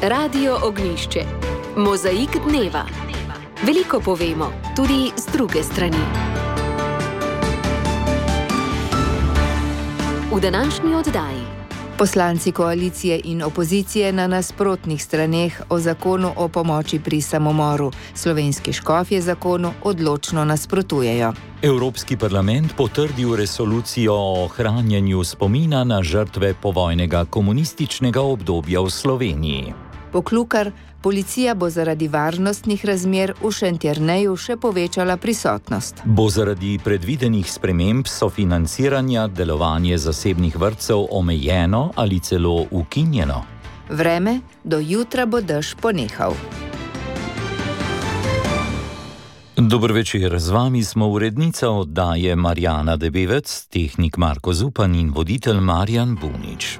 Radio Ognjišče. Mozaik dneva. Veliko povemo, tudi z druge strani. V današnji oddaji. Poslanci koalicije in opozicije na nasprotnih straneh o zakonu o pomoči pri samomoru. Slovenski škofje zakonu odločno nasprotujejo. Evropski parlament potrdil resolucijo o ohranjanju spomina na žrtve povojnega komunističnega obdobja v Sloveniji. Poklukar, policija bo zaradi varnostnih razmer v Šentjerneju še povečala prisotnost. Bo zaradi predvidenih sprememb sofinanciranja delovanje zasebnih vrtcev omejeno ali celo ukinjeno? Vreme, do jutra bo dež ponehal. Dober večer, z vami smo urednica oddaje Marjana Debevec, tehnik Marko Zupan in voditelj Marjan Bunič.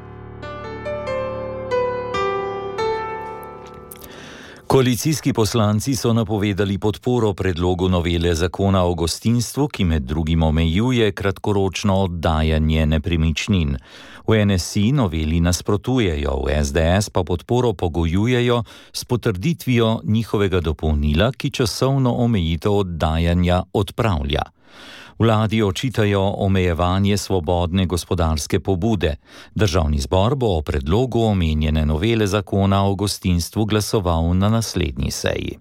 Koalicijski poslanci so napovedali podporo predlogu novele zakona o gostinstvu, ki med drugim omejuje kratkoročno oddajanje nepremičnin. V NSI noveli nasprotujejo, v SDS pa podporo pogojujejo s potrditvijo njihovega dopolnila, ki časovno omejitev oddajanja odpravlja. Vladi očitajo omejevanje svobodne gospodarske pobude. Državni zbor bo o predlogu omenjene novele zakona o gostinstvu glasoval na naslednji seji.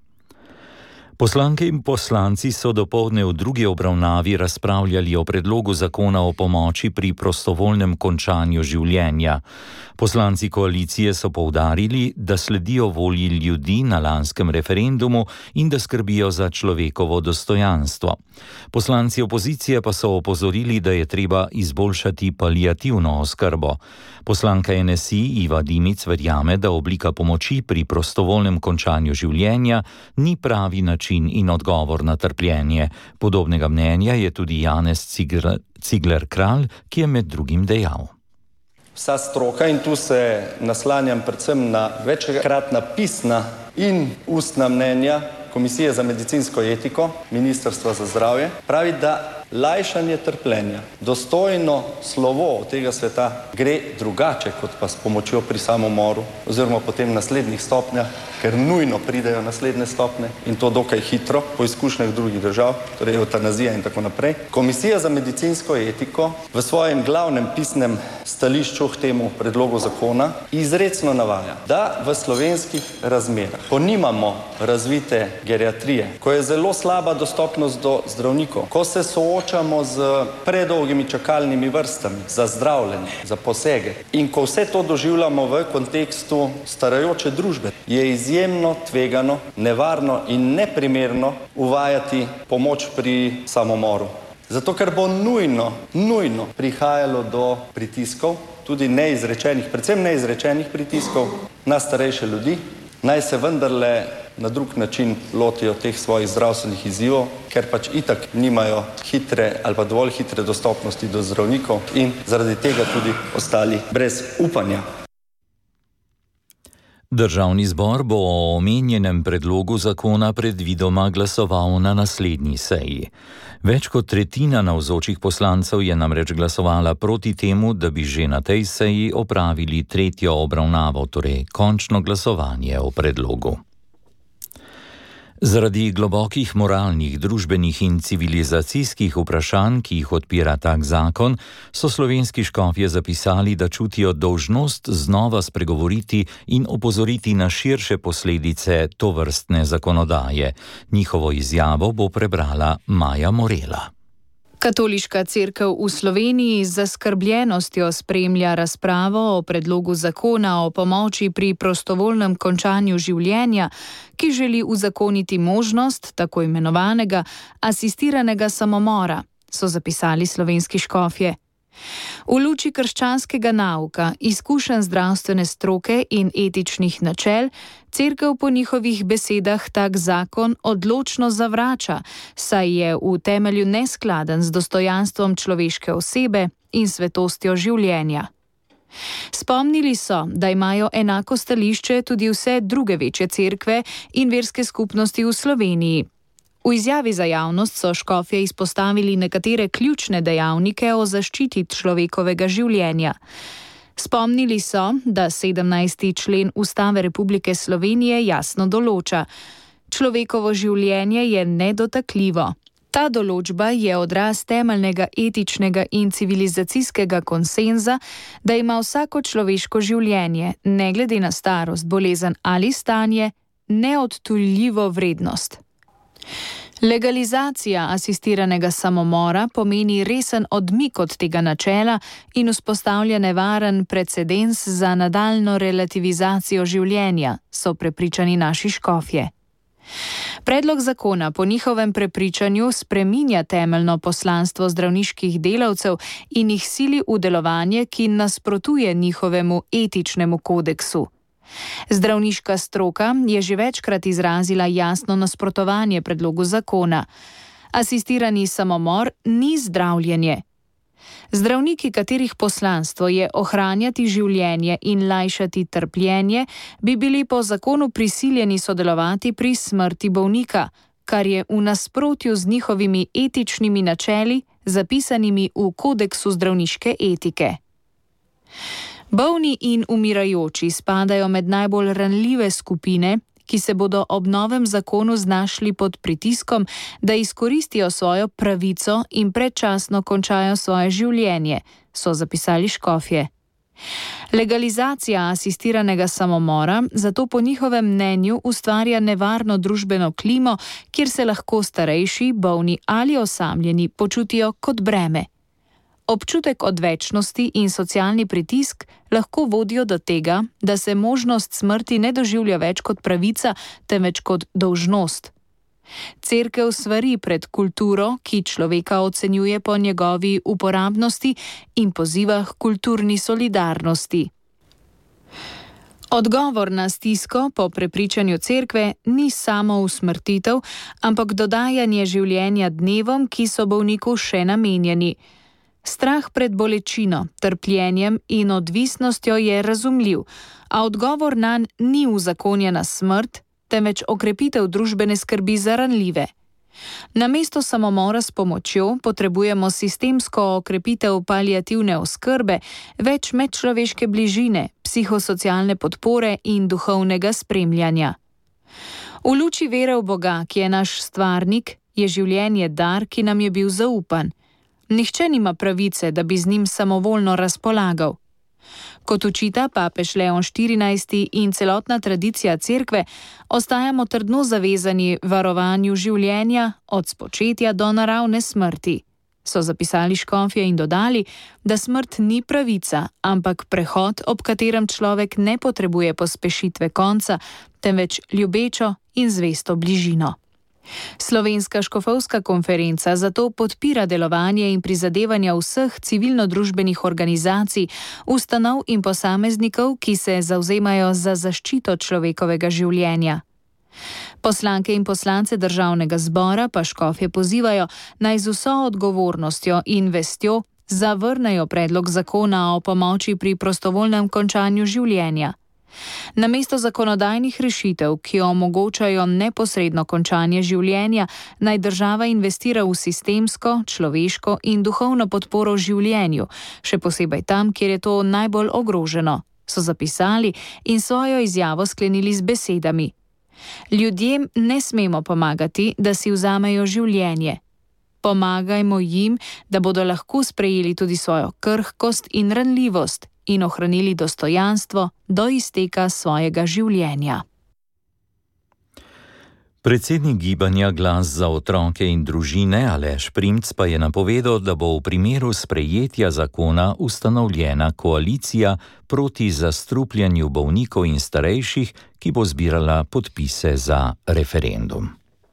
Poslanke in poslanci so dopoldne v drugi obravnavi razpravljali o predlogu zakona o pomoči pri prostovoljnem končanju življenja. Poslanci koalicije so poudarili, da sledijo volji ljudi na lanskem referendumu in da skrbijo za človekovo dostojanstvo. Poslanci opozicije pa so opozorili, da je treba izboljšati paliativno oskrbo. Poslanka NSI Iva Dimic verjame, da oblika pomoči pri prostovoljnem končanju življenja ni pravi način in odgovor na trpljenje. Podobnega mnenja je tudi Janez Cigler Kralj, ki je med drugim dejal. Vsa stroka, in tu se naslanjam predvsem na večkratna pisna in ustna mnenja Komisije za medicinsko etiko, Ministrstva za zdravje, pravi, da lajšanje trpljenja, dostojno slovo od tega sveta gre drugače kot pa s pomočjo pri samomoru oziroma potem naslednjih stopnjah, ker nujno pridejo naslednje stopnje in to dokaj hitro po izkušnjah drugih držav, torej eutanazija in tako naprej. Komisija za medicinsko etiko v svojem glavnem pisnem stališču k temu predlogu zakona izrecno navaja, da v slovenskih razmerah, ko nimamo razvite geriatrije, ko je zelo slaba dostopnost do zdravnikov, ko se soočamo z predolgimi čakalnimi vrstami za zdravljenje, za posege in ko vse to doživljamo v kontekstu starajoče družbe, je izjemno tvegano, nevarno in neprimerno uvajati pomoč pri samomoru. Zato, ker bo nujno prihajalo do pritiskov, tudi neizrečenih, predvsem neizrečenih pritiskov na starejše ljudi, naj se vendarle na drug način lotijo teh svojih zdravstvenih izzivov, ker pač itak nimajo hitre ali pa dovolj hitre dostopnosti do zdravnikov in zaradi tega tudi ostali brez upanja. Državni zbor bo o omenjenem predlogu zakona predvidoma glasoval na naslednji seji. Več kot tretjina navzočih poslancev je namreč glasovala proti temu, da bi že na tej seji opravili tretjo obravnavo, torej končno glasovanje o predlogu. Zaradi globokih moralnih, družbenih in civilizacijskih vprašanj, ki jih odpira tak zakon, so slovenski škofje zapisali, da čutijo dolžnost znova spregovoriti in opozoriti na širše posledice tovrstne zakonodaje. Njihovo izjavo bo prebrala Maja Morela. Katoliška cerkev v Sloveniji z zaskrbljenostjo spremlja razpravo o predlogu zakona o pomoči pri prostovoljnem končanju življenja, ki želi uzakoniti možnost tako imenovanega asistiranega samomora, so zapisali slovenski škofje. V luči krščanskega nauka, izkušenj zdravstvene stroke in etičnih načel, cerkev po njihovih besedah tak zakon odločno zavrača, saj je v temelju neskladen z dostojanstvom človeške osebe in svetostjo življenja. Spomnili so, da imajo enako stališče tudi vse druge večje cerkve in verske skupnosti v Sloveniji. V izjavi za javnost so škofje izpostavili nekatere ključne dejavnike o zaščiti človekovega življenja. Spomnili so, da 17. člen Ustave Republike Slovenije jasno določa: človekovo življenje je nedotakljivo. Ta določba je odraz temeljnega etičnega in civilizacijskega konsenza, da ima vsako človeško življenje, ne glede na starost, bolezen ali stanje, neodtujljivo vrednost. Legalizacija asistiranega samomora pomeni resen odmik od tega načela in vzpostavlja nevaren precedens za nadaljnjo relativizacijo življenja, so prepričani naši škofje. Predlog zakona po njihovem prepričanju spreminja temeljno poslanstvo zdravniških delavcev in jih sili v delovanje, ki nasprotuje njihovemu etičnemu kodeksu. Zdravniška stroka je že večkrat izrazila jasno nasprotovanje predlogu zakona. Asistirani samomor ni zdravljenje. Zdravniki, katerih poslanstvo je ohranjati življenje in lajšati trpljenje, bi bili po zakonu prisiljeni sodelovati pri smrti bolnika, kar je v nasprotju z njihovimi etičnimi načeli, zapisanimi v kodeksu zdravniške etike. Bolni in umirajoči spadajo med najbolj ranljive skupine, ki se bodo ob novem zakonu znašli pod pritiskom, da izkoristijo svojo pravico in predčasno končajo svoje življenje, so zapisali škofje. Legalizacija asistiranega samomora zato po njihovem mnenju ustvarja nevarno družbeno klimo, kjer se lahko starejši, bolni ali osamljeni počutijo kot breme. Občutek odvečnosti in socialni pritisk lahko vodijo do tega, da se možnost smrti ne doživlja več kot pravica, temveč kot dolžnost. Cerkev svari pred kulturo, ki človeka ocenjuje po njegovi uporabnosti in poziva k kulturni solidarnosti. Odgovor na stisko po prepričanju cerkve ni samo usmrtitev, ampak dodajanje življenja dnevom, ki so bolniku še namenjeni. Strah pred bolečino, trpljenjem in odvisnostjo je razumljiv, a odgovor nanj ni uzakonjena smrt, temveč okrepitev družbene skrbi za ranljive. Namesto samomora s pomočjo potrebujemo sistemsko okrepitev paliativne oskrbe, več medčloveške bližine, psihosocialne podpore in duhovnega spremljanja. V luči vere v Boga, ki je naš stvarnik, je življenje dar, ki nam je bil zaupan. Nihče nima pravice, da bi z njim samovoljno razpolagal. Kot učita papež Leon XIV in celotna tradicija cerkve, ostajamo trdno zavezani varovanju življenja od spočetja do naravne smrti. So zapisali škofje in dodali, da smrt ni pravica, ampak prehod, ob katerem človek ne potrebuje pospešitve konca, temveč ljubečo in zvesto bližino. Slovenska škofovska konferenca zato podpira delovanje in prizadevanja vseh civilno-družbenih organizacij, ustanov in posameznikov, ki se zavzemajo za zaščito človekovega življenja. Poslanke in poslance Državnega zbora pa škofje pozivajo, naj z vso odgovornostjo in vestjo zavrnejo predlog zakona o pomoči pri prostovoljnem končanju življenja. Namesto zakonodajnih rešitev, ki omogočajo neposredno končanje življenja, naj država investira v sistemsko, človeško in duhovno podporo življenju, še posebej tam, kjer je to najbolj ogroženo, so zapisali in svojo izjavo sklenili z besedami. Ljudem ne smemo pomagati, da si vzamejo življenje. Pomagajmo jim, da bodo lahko sprejeli tudi svojo krhkost in ranljivost in ohranili dostojanstvo do izteka svojega življenja. Predsednik gibanja Glas za otroke in družine Aleš Primc pa je napovedal, da bo v primeru sprejetja zakona ustanovljena koalicija proti zastrupljanju bolnikov in starejših, ki bo zbirala podpise za referendum.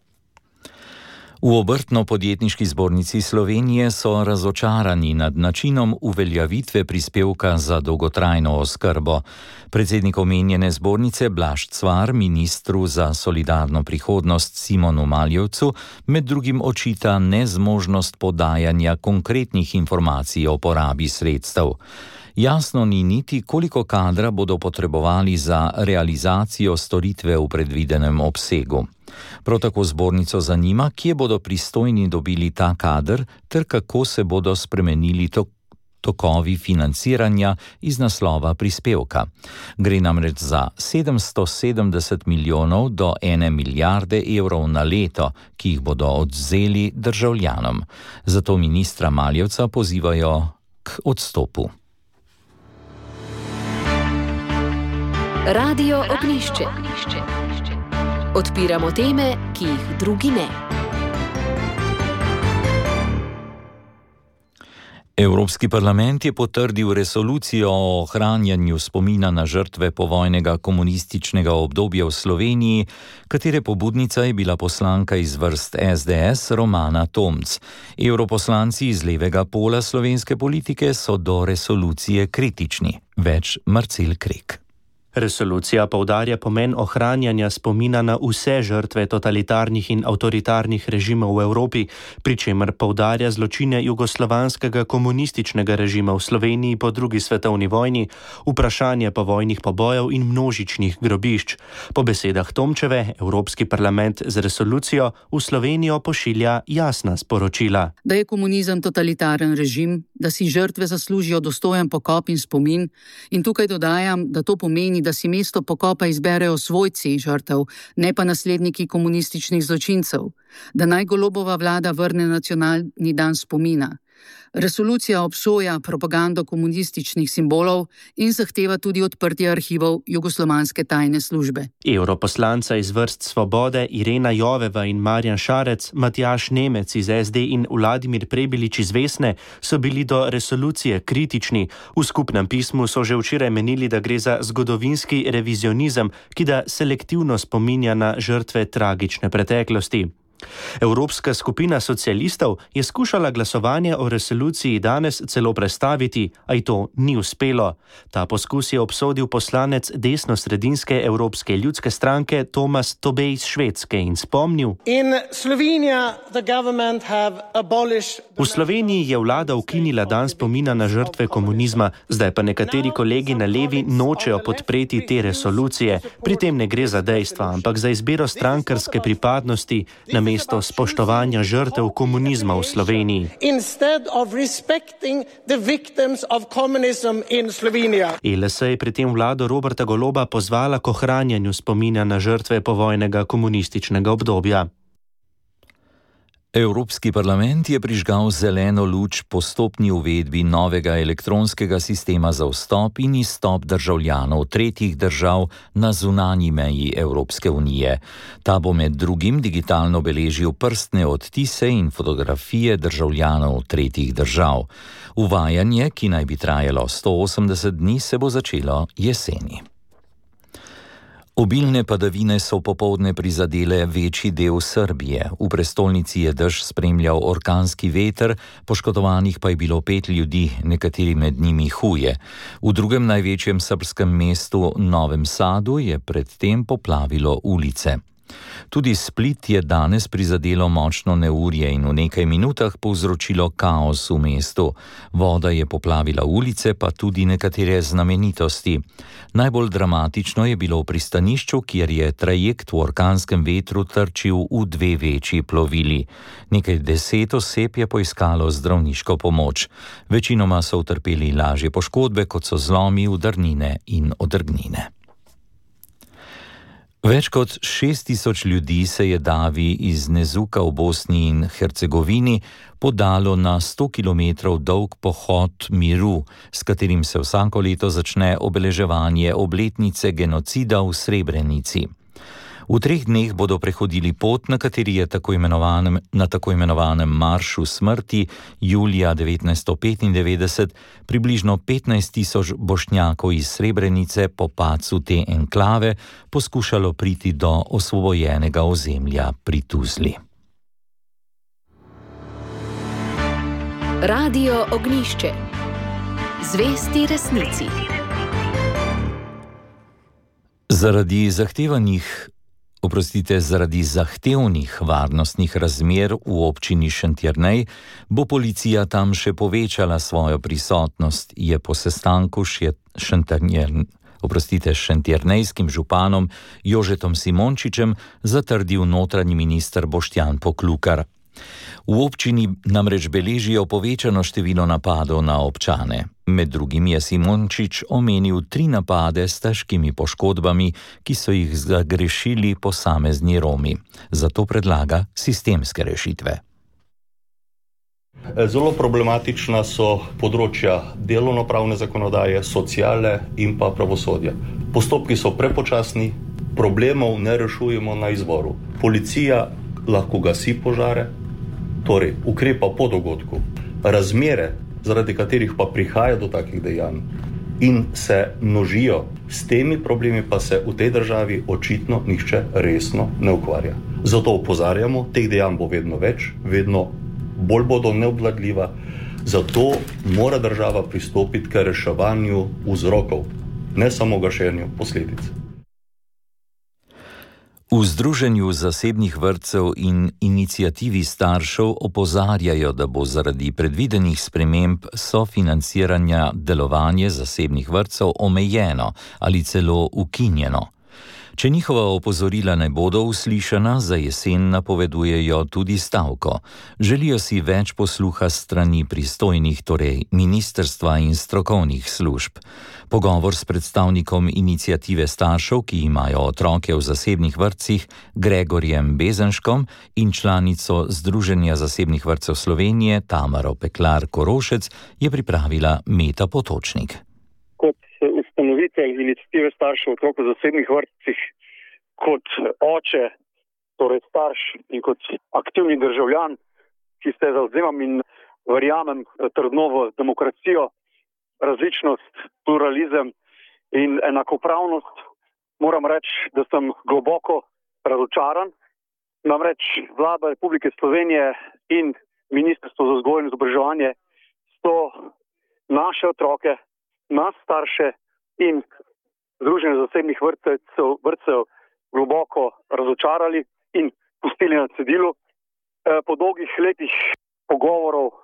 V Obrtno-podjetniški zbornici Slovenije so razočarani nad načinom uveljavitve prispevka za dolgotrajno oskrbo. Predsednik omenjene zbornice Blaž Cvar ministru za solidarno prihodnost Simonu Maljevcu med drugim očita nezmožnost podajanja konkretnih informacij o porabi sredstev. Jasno ni niti, koliko kadra bodo potrebovali za realizacijo storitve v predvidenem obsegu. Prav tako zbornico zanima, kje bodo pristojni dobili ta kader ter kako se bodo spremenili tokovi financiranja iz naslova prispevka. Gre namreč za 770 milijonov do 1 milijarde evrov na leto, ki jih bodo odvzeli državljanom. Zato ministra Maljevca pozivajo k odstopu. Radio Ognjišče. Odpiramo teme, ki jih drugi ne. Evropski parlament je potrdil resolucijo o ohranjanju spomina na žrtve povojnega komunističnega obdobja v Sloveniji, katere pobudnica je bila poslanka iz vrst SDS Romana Tomc. Evroposlanci iz levega pola slovenske politike so do resolucije kritični. Več Marcel Krek. Resolucija poudarja pomen ohranjanja spomina na vse žrtve totalitarnih in avtoritarnih režimov v Evropi, pri čemer poudarja zločine jugoslovanskega komunističnega režima v Sloveniji po drugi svetovni vojni, vprašanje povojnih pobojev in množičnih grobišč. Po besedah Tomčeve, Evropski parlament z resolucijo v Slovenijo pošilja jasna sporočila. Da je komunizem totalitaren režim, da si žrtve zaslužijo dostojen pokop in spomin, in tukaj dodajam, da to pomeni, da si mesto pokopa izberejo svojci žrtev, ne pa nasledniki komunističnih zločincev, da naj Golobova vlada vrne nacionalni dan spomina. Resolucija obsoja propagando komunističnih simbolov in zahteva tudi odprtje arhivov jugoslovanske tajne službe. Evroposlanca iz vrst Svobode Irena Joveva in Marjan Šarec, Matjaž Nemec iz SD in Vladimir Prebilič iz Vesne so bili do resolucije kritični. V skupnem pismu so že včeraj menili, da gre za zgodovinski revizionizem, ki da selektivno spominja na žrtve tragične preteklosti. Evropska skupina socialistov je skušala glasovanje o resoluciji danes celo prestaviti, a ji to ni uspelo. Ta poskus je obsodil poslanec desnosredinske Evropske ljudske stranke Tomas Tobej iz Švedske in spomnil: V Sloveniji je vlada ukinila dan spomina na žrtve komunizma, zdaj pa nekateri kolegi na levi nočejo podpreti te resolucije. Pri tem ne gre za dejstva, ampak za izbiro strankarske pripadnosti namesto spoštovanja žrtev komunizma v Sloveniji. ELS je pri tem vlado Roberta Goloba pozvala k ohranjanju spomina na žrtve povojnega komunističnega obdobja. Evropski parlament je prižgal zeleno luč postopni uvedbi novega elektronskega sistema za vstop in izstop državljanov tretjih držav na zunanji meji Evropske unije. Ta bo med drugim digitalno beležil prstne odtise in fotografije državljanov tretjih držav. Uvajanje, ki naj bi trajalo 180 dni, se bo začelo jeseni. Obilne padavine so popoldne prizadele večji del Srbije. V prestolnici je dež spremljal orkanski veter, poškodovanih pa je bilo 5 ljudi, nekateri med njimi huje. V drugem največjem srbskem mestu Novem Sadu je predtem poplavilo ulice. Tudi Split je danes prizadelo močno neurje in v nekaj minutah povzročilo kaos v mestu. Voda je poplavila ulice, pa tudi nekatere znamenitosti. Najbolj dramatično je bilo v pristanišču, kjer je trajekt v orkanskem vetru trčil v 2 večji plovili. Nekaj 10 oseb je poiskalo zdravniško pomoč. Večinoma so utrpeli lažje poškodbe, kot so zlomi, udarnine in odrgnine. Več kot 6000 ljudi se je davi iz Nezuka v Bosni in Hercegovini podalo na 100 km dolg pohod miru, s katerim se vsako leto začne obeleževanje obletnice genocida v Srebrenici. V 3 dneh bodo prehodili pot, na kateri je na tako imenovanem maršu smrti julija 1995 približno 15 000 Bošnjakov iz Srebrenice po padcu te enklave poskušalo priti do osvobojenega ozemlja pri Tuzli. Radio Ognjišče. Zvesti resnici. Zaradi zahtevnih varnostnih razmer v občini Šentjernej bo policija tam še povečala svojo prisotnost, je po sestanku šentjernejskim županom Jožetom Simončičem zatrdil notranji minister Boštjan Poklukar. V občini namreč beležijo povečano število napadov na občane. Med drugim je Simončič omenil 3 napade s težkimi poškodbami, ki so jih zagrešili posamezni Romi. Zato predlaga sistemske rešitve. Zelo problematična so področja delovnopravne zakonodaje, sociale in pa pravosodja. Postopki so prepočasni, problemov ne rešujemo na izvoru. Policija lahko gasi požare, torej ukrepa po dogodku. Razmere, zaradi katerih pa prihaja do takih dejanj in se množijo, s temi problemi pa se v tej državi očitno nihče resno ne ukvarja. Zato opozarjamo, teh dejanj bo vedno več, vedno bolj bodo neobvladljiva, zato mora država pristopiti k reševanju vzrokov, ne samo gašenju posledic. V Združenju zasebnih vrtcev in iniciativi staršev opozarjajo, da bo zaradi predvidenih sprememb sofinanciranja delovanje zasebnih vrtcev omejeno ali celo ukinjeno. Če njihova opozorila ne bodo uslišana, za jesen napovedujejo tudi stavko. Želijo si več posluha strani pristojnih, torej ministrstva in strokovnih služb. Pogovor s predstavnikom iniciative staršev, ki imajo otroke v zasebnih vrtcih, Gregorjem Bezenškom, in članico Združenja zasebnih vrtcev Slovenije, Tamaro Peklar Korošec, je pripravila Meta Potočnik. Ustanovitelj iniciative staršev otrok v zasebnih vrtcih, kot oče, torej starš in kot aktivni državljan, ki se zavzemam in verjamem trdno v demokracijo, različnost, pluralizem in enakopravnost, moram reči, da sem globoko razočaran. Namreč Vlada Republike Slovenije in Ministrstvo za vzgojo in izobraževanje so naše otroke, nas starše in Združenje zasebnih vrtcev globoko razočarali in pustili na cedilu. Po dolgih letih pogovorov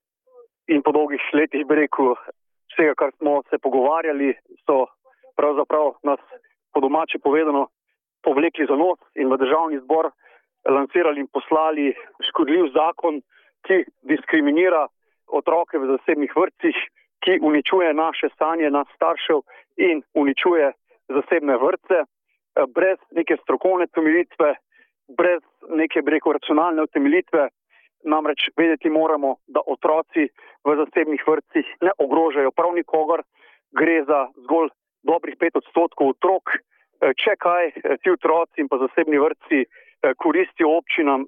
in po dolgih letih, bi rekel, vsega, kar smo se pogovarjali, so pravzaprav nas, po domače povedano, povlekli za nos in v Državni zbor lansirali in poslali škodljiv zakon, ki diskriminira otroke v zasebnih vrtcih, ki uničuje naše sanje, nas staršev in uničuje zasebne vrtce, brez neke strokovne utemeljitve, brez neke, bi rekel, racionalne utemeljitve. Namreč vedeti moramo, da otroci v zasebnih vrtcih ne ogrožajo prav nikogar, gre za zgolj dobrih 5% otrok. Če kaj, ti otroci in pa zasebni vrtci koristijo občinam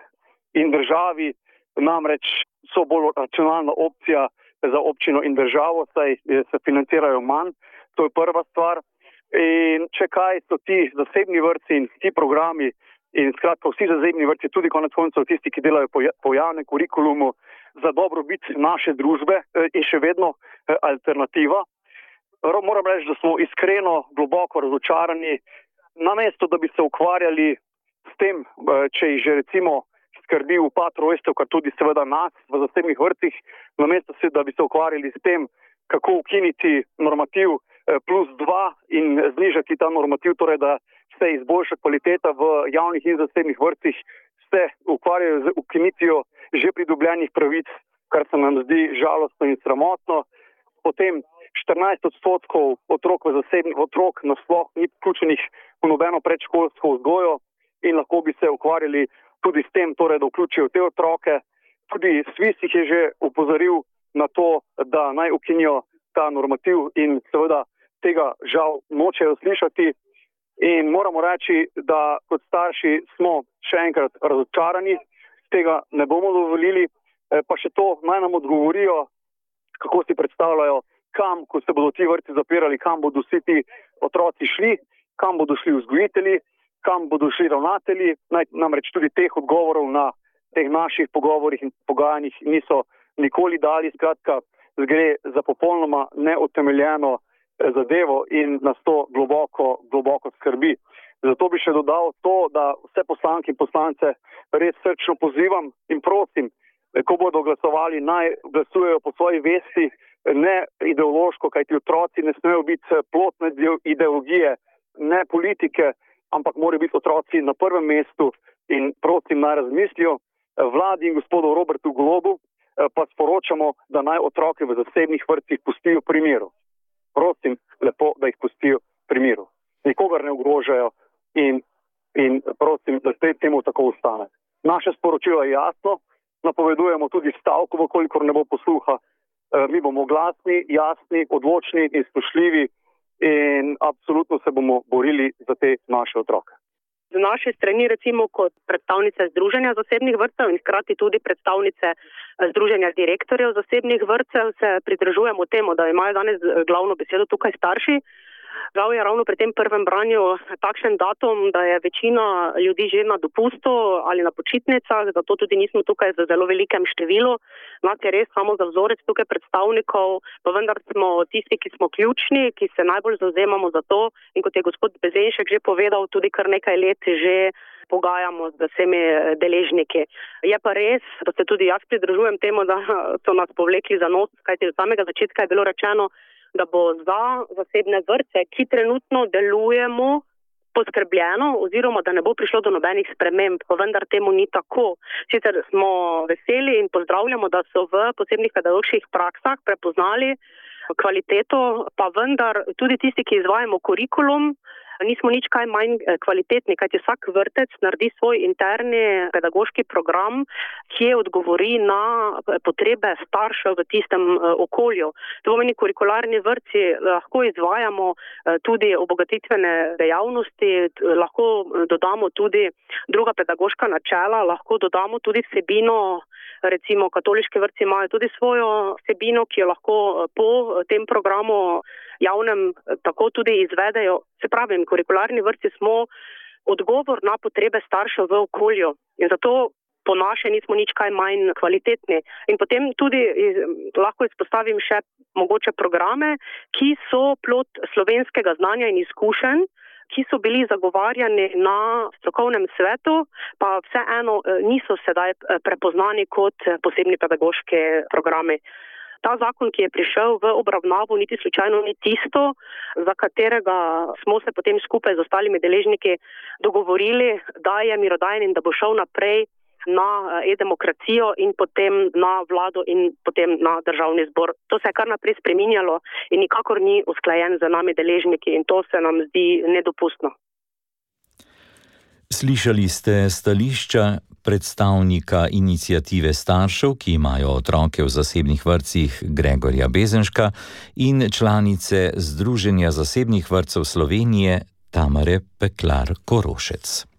in državi, namreč so bolj racionalna opcija za občino in državo, saj se financirajo manj, to je prva stvar. In če kaj, so ti zasebni vrtci in ti programi in skratka vsi zasebni vrtci, tudi konec koncev tisti, ki delajo po javnem kurikulumu, za dobrobit naše družbe in še vedno alternativa. Moram reči, da smo iskreno, globoko razočarani, namesto da bi se ukvarjali s tem, če jih že recimo skrbi upad rojstev, kar tudi seveda nas v zasebnih vrtcih, namesto da bi se ukvarjali s tem, kako ukiniti normativ +2 in znižati ta normativ, torej da se izboljša kvaliteta v javnih in zasebnih vrtcih, se ukvarjajo z ukinitvijo že pridobljenih pravic, kar se nam zdi žalostno in sramotno. Potem 14% otrok nasploh ni vključenih v nobeno predškolsko vzgojo in lahko bi se ukvarjali tudi s tem, torej, da vključijo te otroke. Tudi SVIS jih je že upozoril na to, da naj ukinijo ta normativ in seveda tega žal nočejo slišati. In moramo reči, da kot starši smo še enkrat razočarani, tega ne bomo dovolili, pa še to naj nam odgovorijo, kako si predstavljajo, kam, ko se bodo ti vrtci zapirali, kam bodo vsi ti otroci šli, kam bodo šli vzgojitelji, kam bodo šli ravnatelji. Namreč tudi teh odgovorov na teh naših pogovorih in pogajanjih niso nikoli dali. Skratka, gre za popolnoma neutemeljeno zadevo in nas to globoko skrbi. Zato bi še dodal to, da vse poslanke in poslance res srčno pozivam in prosim, ko bodo glasovali, naj glasujejo po svoji vesti, ne ideološko, kajti otroci ne smejo biti plod ideologije, ne politike, ampak morajo biti otroci na prvem mestu in prosim, naj razmislijo vladi in gospodu Robertu Golobu pa sporočamo, da naj otroke v zasebnih vrtcih pustijo pri miru. Prosim lepo, da jih pustijo pri miru. Nikogar ne ogrožajo in prosim, da temu tako ostane. Naše sporočilo je jasno, napovedujemo tudi stavko, vkolikor ne bo posluha. Mi bomo glasni, jasni, odločni in spoštljivi in absolutno se bomo borili za te naše otroke. Z naše strani, recimo kot predstavnice Združenja zasebnih vrtcev in hkrati tudi predstavnice Združenja direktorjev zasebnih vrtcev, se pridržujemo temu, da imajo danes glavno besedo tukaj starši. Žal je ravno pri tem prvem branju takšen datum, da je večina ljudi že na dopustu ali na počitnicah, zato tudi nismo tukaj v zelo velikem številu. Nas je res samo za vzorec tukaj predstavnikov, pa vendar smo tisti, ki smo ključni, ki se najbolj zavzemamo za to in kot je gospod Bezenšek že povedal, tudi kar nekaj let že pogajamo z vsemi deležniki. Je pa res, da se tudi jaz pridržujem temu, da so nas povlekli za nos, kajti od samega začetka je bilo rečeno, da bo za zasebne vrtce, ki trenutno delujemo, poskrbljeno oziroma da ne bo prišlo do nobenih sprememb, pa vendar temu ni tako. Sicer smo veseli in pozdravljamo, da so v posebnih pedagoških praksah prepoznali kvaliteto, pa vendar tudi tisti, ki izvajamo kurikulum, nismo nič kaj manj kvalitetni, kajti vsak vrtec naredi svoj interni pedagoški program, ki odgovori na potrebe staršev v tistem okolju. To pomeni, kurikularni vrtci lahko izvajamo tudi obogatitvene dejavnosti, lahko dodamo tudi druga pedagoška načela, lahko dodamo tudi vsebino. Recimo katoliški vrtci imajo tudi svojo vsebino, ki jo lahko po tem programu javnem tako tudi izvedejo. Se pravi, kurikularni vrtci smo odgovor na potrebe staršev v okolju in zato po naše nismo nič kaj manj kvalitetni. In potem tudi lahko izpostavim še mogoče programe, ki so plod slovenskega znanja in izkušenj, ki so bili zagovarjani na strokovnem svetu, pa vseeno niso sedaj prepoznani kot posebni pedagoški programi. Ta zakon, ki je prišel v obravnavo, niti slučajno ni tisto, za katerega smo se potem skupaj z ostalimi deležniki dogovorili, da je mirodajen in da bo šel naprej na e-demokracijo in potem na vlado in potem na državni zbor. To se je kar naprej spreminjalo in nikakor ni usklajen z nami deležniki in to se nam zdi nedopustno. Slišali ste stališča predstavnika iniciative staršev, ki imajo otroke v zasebnih vrtcih, Gregorja Bezenška, in članice Združenja zasebnih vrtcev Slovenije, Tamare Peklar Korošec.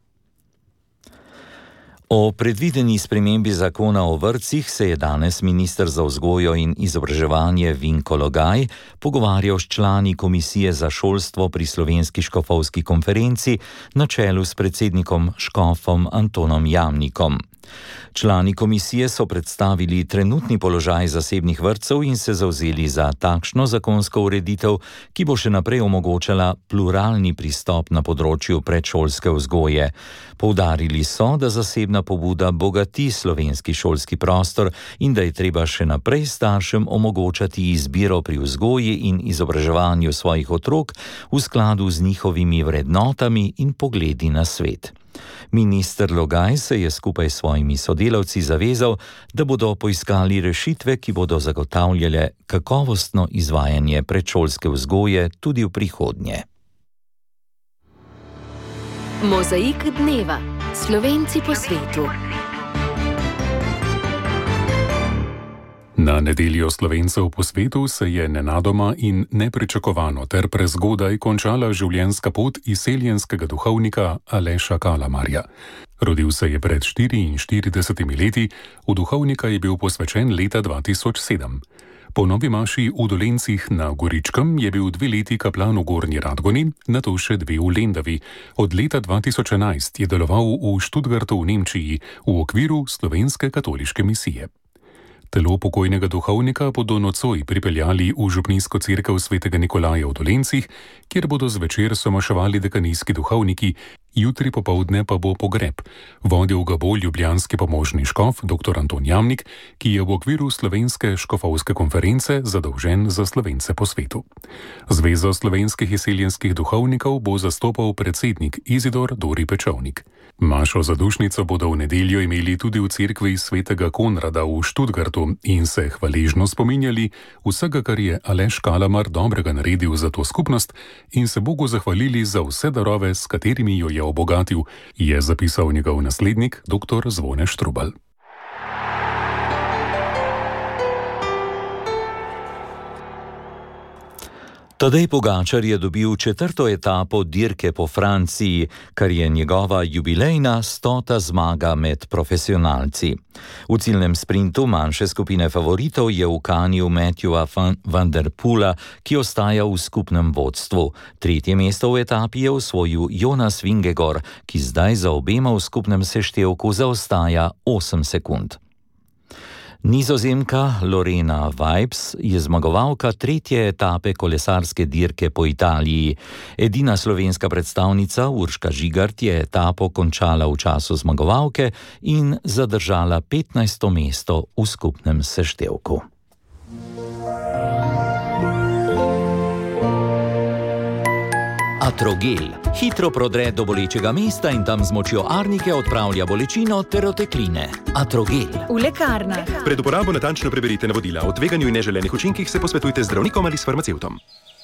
O predvideni spremembi zakona o vrtcih se je danes minister za vzgojo in izobraževanje Vinko Logaj pogovarjal s člani Komisije za šolstvo pri Slovenski škofovski konferenci na čelu s predsednikom škofom Antonom Jamnikom. Člani komisije so predstavili trenutni položaj zasebnih vrtcev in se zavzeli za takšno zakonsko ureditev, ki bo še naprej omogočala pluralni pristop na področju predšolske vzgoje. Poudarili so, da zasebna pobuda bogati slovenski šolski prostor in da je treba še naprej staršem omogočati izbiro pri vzgoji in izobraževanju svojih otrok v skladu z njihovimi vrednotami in pogledi na svet. Minister Logaj se je skupaj s svojimi sodelavci zavezal, da bodo poiskali rešitve, ki bodo zagotavljale kakovostno izvajanje predšolske vzgoje tudi v prihodnje. Mozaik dneva. Slovenci po svetu. Na nedeljo Slovencev po svetu se je nenadoma in nepričakovano ter prezgodaj končala življenjska pot izseljenskega duhovnika Aleša Kalamarja. Rodil se je pred 44 leti, v duhovnika je bil posvečen leta 2007. Po novi maši v Dolencih na Goričkem je bil 2 leti kaplan v Gornji Radgoni, nato še 2 v Lendavi. Od leta 2011 je deloval v Študgartu v Nemčiji v okviru Slovenske katoliške misije. Telo pokojnega duhovnika bodo nocoj pripeljali v župnijsko cerkev svetega Nikolaja v Dolencih, kjer bodo zvečer somaševali dekanijski duhovniki jutri popoldne pa bo pogreb. Vodil ga bo ljubljanski pomožni škof dr. Anton Jamnik, ki je v okviru Slovenske škofovske konference zadolžen za Slovence po svetu. Zvezo slovenskih izseljenskih duhovnikov bo zastopal predsednik Izidor Dori Pečovnik. Mašo zadušnico bodo v nedeljo imeli tudi v cerkvi svetega Konrada v Študgartu in se hvaležno spominjali vsega, kar je Aleš Kalamar dobrega naredil za to skupnost in se Bogu zahvalili za vse darove, s katerimi jo je obogatil, je zapisal njegov naslednik dr. Zvone Štrubal. Tadej Pogačar je dobil 4. etapo dirke po Franciji, kar je njegova jubilejna 100. zmaga med profesionalci. V ciljnem sprintu manjše skupine favoritov je ukanil Matthewa van der Poola, ki ostaja v skupnem vodstvu. 3. mesto v etapi je osvojil Jonas Vingegaard, ki zdaj za obema v skupnem seštevku zaostaja 8 sekund. Nizozemka Lorena Vibes je zmagovalka 3. etape kolesarske dirke po Italiji. Edina slovenska predstavnica Urška Žigart je etapo končala v času zmagovalke in zadržala 15. mesto v skupnem seštevku. Atrogel hitro prodre do bolečega mesta in tam z močjo arnike odpravlja bolečino ter otekline. Atrogel. V lekarnah. Pred uporabo natančno preberite navodila. O tveganju in neželenih učinkih se posvetujte z zdravnikom ali s farmacevtom.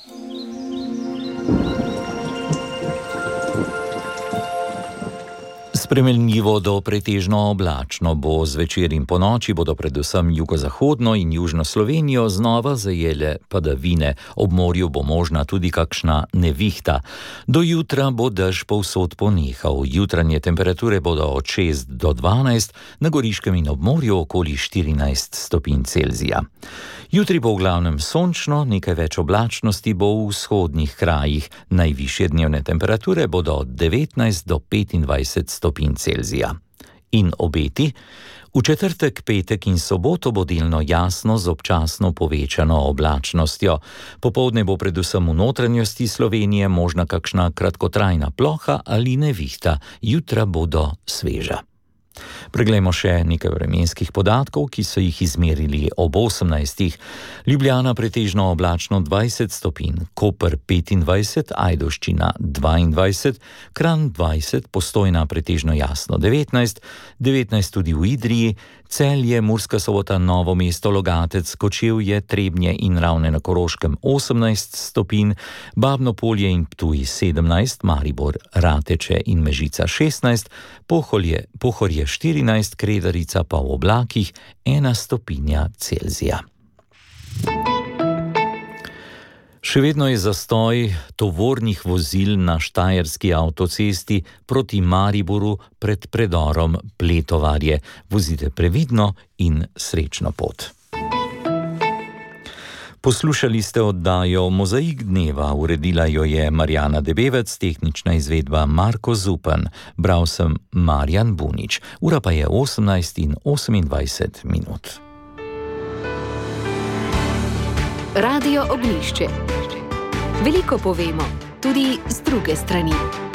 Spremenljivo do pretežno oblačno bo zvečer in ponoči bodo predvsem jugozahodno in južno Slovenijo znova zajele padavine. Ob morju bo možna tudi kakšna nevihta. Do jutra bo dež povsod ponehal. Jutranje temperature bodo od 6 do 12, na Goriškem in ob morju okoli 14 stopinj Celzija. Jutri bo v glavnem sončno, nekaj več oblačnosti bo v vzhodnih krajih. Najvišje dnevne temperature bodo od 19 do 25 stopinj Celzija. In obeti? V četrtek, petek in soboto bo delno jasno z občasno povečano oblačnostjo. Popoldne bo predvsem v notranjosti Slovenije možna kakšna kratkotrajna ploha ali nevihta. Jutra bodo sveža. Preglejmo še nekaj vremenskih podatkov, ki so jih izmerili ob 18. Ljubljana pretežno oblačno 20 stopinj, Koper 25, Ajdovščina 22, Kranj 20, Postojna pretežno jasno 19, 19 tudi v Idriji, Celje, Murska Sobota, Novo mesto, Logatec, Kočevje, Trebnje in Ravne na Koroškem 18 stopinj, Babno Polje in Ptuj 17, Maribor, Rateče in Mežica 16, Pohorje 14, Kredarica pa v oblakih 1 stopinja Celzija. Še vedno je zastoj tovornih vozil na štajerski avtocesti proti Mariboru pred predorom Pletovarje. Vozite previdno in srečno pot. Poslušali ste oddajo Mozaik dneva, uredila jo je Marjana Debevec, tehnična izvedba Marko Zupan. Bral sem Marjan Bunič. Ura pa je 18:28 minut. Radio Oglišče. Veliko povemo, tudi z druge strani.